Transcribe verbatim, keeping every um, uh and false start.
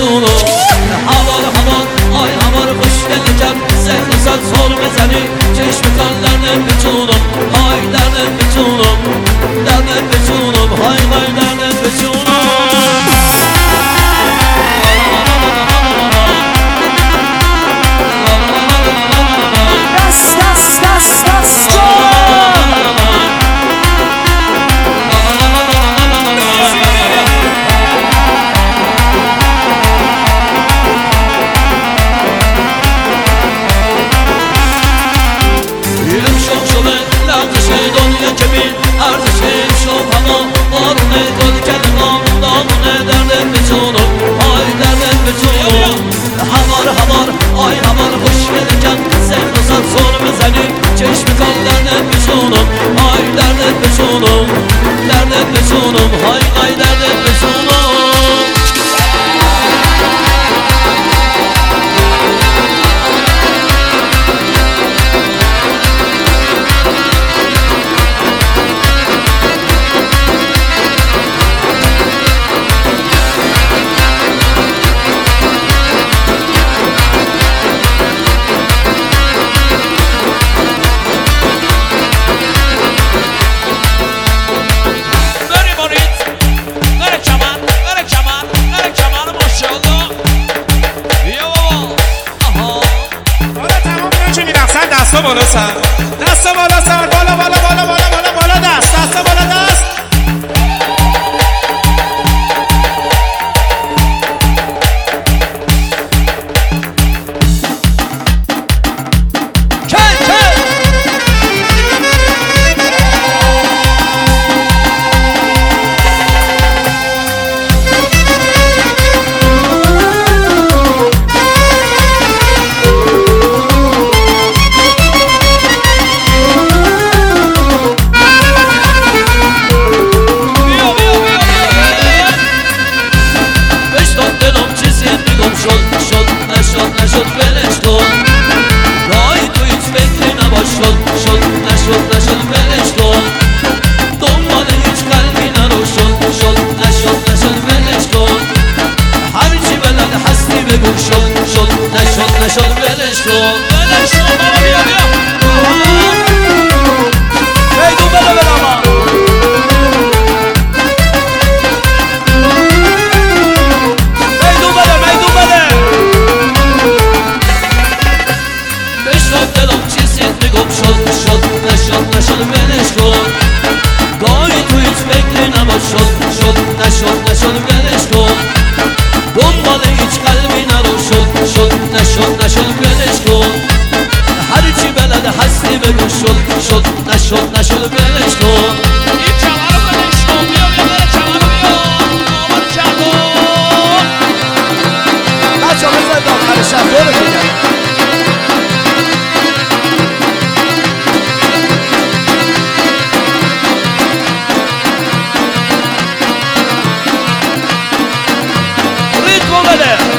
بتونم هوار هوار آی هوار خوش geleceğim sen güzel sor bezeni çeşme kallarını bتونم hay derdim bتونم derdim bتونم hay hay derdim bتونم çeşme kallarını bتونم ay derdim bتونم derdim bتونم hay hay derdim bتونم بالا سر دست بالا سر بالا بالا بالا بالا بالا بالا دست دست بالا دست نشد ولش کن ولش کن بابا بیا بیا میدون بده بده ما میدون بده میدون بده بشنو دلم چیزیت میگم شد شد نشد نشد ولش کن گاهی تو هیچ فکری نباش شد شد نشد نشد ولش کن دنبال هیچ قلبی نرو شد شد نشد نشد ولش کن هرچی بلد هستی بگو شد شد نشد نشد ولش کن این کمر رو ولش کن بیا بیا بره کمر رو بیا آمد کردو بچه ها بزن داخل شب دو بگیرم ریتمو بده